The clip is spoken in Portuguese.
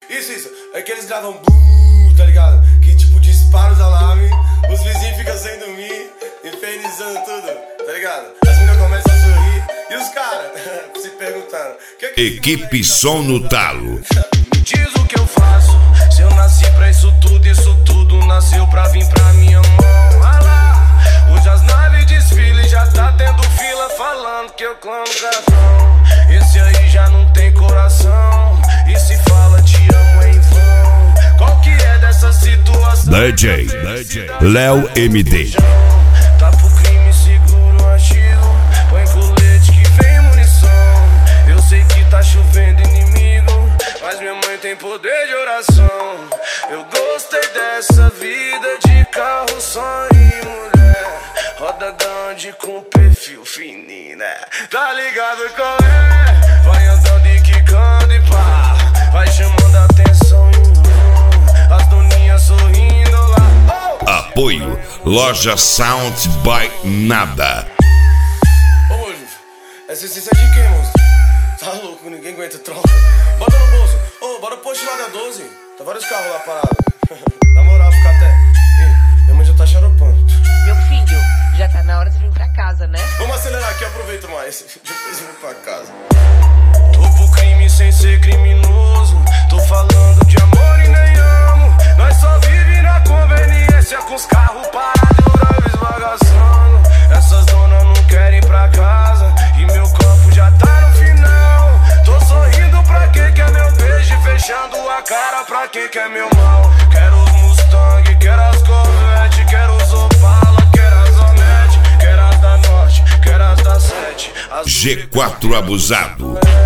Isso. É que eles gravam tá ligado? Que tipo dispara os alarmes, os vizinhos ficam sem dormir, infernizando tudo, tá ligado? As meninas começam a sorrir e os caras se perguntando: Equipe Som no Talo. Me diz o que eu faço, se eu nasci pra isso tudo nasceu pra vir pra minha mão. Vai lá, hoje as naves desfilam, já tá tendo fila falando que eu clamo cartão. Esse aí já não tem coração, e se fala te amo em vão. Qual que é dessa situação? DJ Léo MD. Tá pro crime, seguro o artigo, põe colete que vem munição. Eu sei que tá chovendo inimigo, mas minha mãe tem poder de oração. Eu gostei dessa vida de carro, só e mulher. Roda grande com perfil fininho, né? Tá ligado qual é? Vai andando e quicando e pá, vai chamando a atenção. As doninhas sorrindo lá. Oh! Apoio Loja Sound by Nada. Ô, moço, essa essência de quem, moço? Tá louco, ninguém aguenta troca. Bota no bolso. Ô, bora post lá da 12. Tá vários carros lá parados. Na moral, fica até. Ei, minha mãe já tá xaropando. Meu filho, já tá na hora de vir pra casa, né? Vamos acelerar aqui, aproveito mais. Depois eu vou pra casa. Tô pro crime sem ser criminoso. Tô falando de amor e nem amo. Nós só vive na conveniência, com os carros parados e o drive esbagaçando. Essas donas não querem ir pra casa e meu copo já tá no final. Tô sorrindo pra quem quer meu beijo e fechando a cara pra quem quer meu mal. Quero os Mustang, quero as Corvette, quero os Opala, quero as Onete, quero as da Norte, quero as da 7. G4 Abusado.